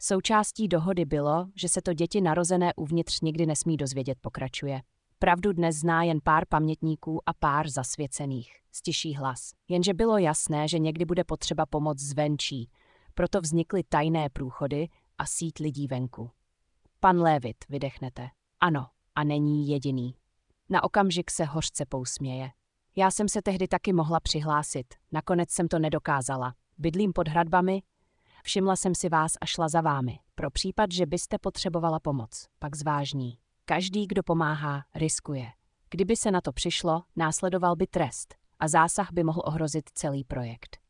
Součástí dohody bylo, že se to děti narozené uvnitř nikdy nesmí dozvědět, pokračuje. Pravdu dnes zná jen pár pamětníků a pár zasvěcených, stiší hlas. Jenže bylo jasné, že někdy bude potřeba pomoc zvenčí, proto vznikly tajné průchody a síť lidí venku. Pan Levitt, vydechnete. Ano, a není jediný. Na okamžik se hořce pousměje. Já jsem se tehdy taky mohla přihlásit, nakonec jsem to nedokázala. Bydlím pod hradbami, všimla jsem si vás a šla za vámi. Pro případ, že byste potřebovala pomoc, pak zvážní. Každý, kdo pomáhá, riskuje. Kdyby se na to přišlo, následoval by trest a zásah by mohl ohrozit celý projekt.